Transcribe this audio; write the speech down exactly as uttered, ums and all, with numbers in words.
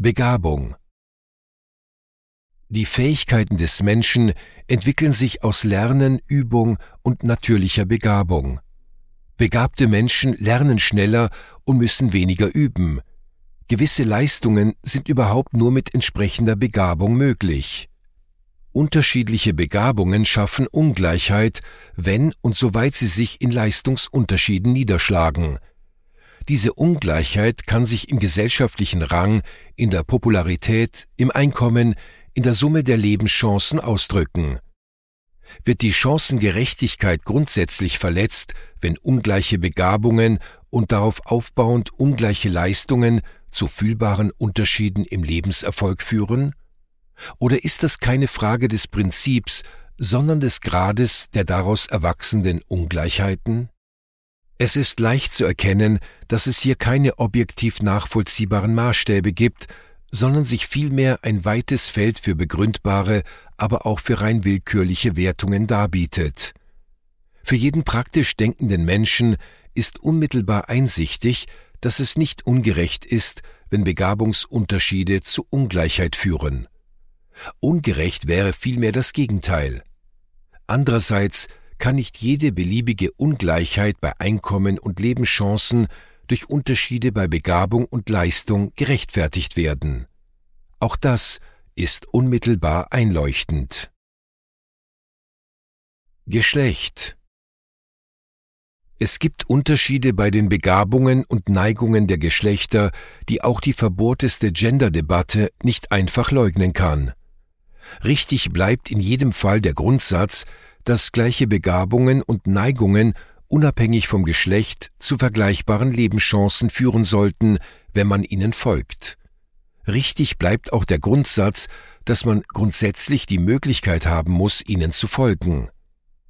Begabung. Die Fähigkeiten des Menschen entwickeln sich aus Lernen, Übung und natürlicher Begabung. Begabte Menschen lernen schneller und müssen weniger üben. Gewisse Leistungen sind überhaupt nur mit entsprechender Begabung möglich. Unterschiedliche Begabungen schaffen Ungleichheit, wenn und soweit sie sich in Leistungsunterschieden niederschlagen. Diese Ungleichheit kann sich im gesellschaftlichen Rang, in der Popularität, im Einkommen, in der Summe der Lebenschancen ausdrücken. Wird die Chancengerechtigkeit grundsätzlich verletzt, wenn ungleiche Begabungen und darauf aufbauend ungleiche Leistungen zu fühlbaren Unterschieden im Lebenserfolg führen? Oder ist das keine Frage des Prinzips, sondern des Grades der daraus erwachsenden Ungleichheiten? Es ist leicht zu erkennen, dass es hier keine objektiv nachvollziehbaren Maßstäbe gibt, sondern sich vielmehr ein weites Feld für begründbare, aber auch für rein willkürliche Wertungen darbietet. Für jeden praktisch denkenden Menschen ist unmittelbar einsichtig, dass es nicht ungerecht ist, wenn Begabungsunterschiede zu Ungleichheit führen. Ungerecht wäre vielmehr das Gegenteil. Andererseits kann nicht jede beliebige Ungleichheit bei Einkommen und Lebenschancen durch Unterschiede bei Begabung und Leistung gerechtfertigt werden. Auch das ist unmittelbar einleuchtend. Geschlecht. Es gibt Unterschiede bei den Begabungen und Neigungen der Geschlechter, die auch die verbohrteste Gender-Debatte nicht einfach leugnen kann. Richtig bleibt in jedem Fall der Grundsatz, dass gleiche Begabungen und Neigungen unabhängig vom Geschlecht zu vergleichbaren Lebenschancen führen sollten, wenn man ihnen folgt. Richtig bleibt auch der Grundsatz, dass man grundsätzlich die Möglichkeit haben muss, ihnen zu folgen.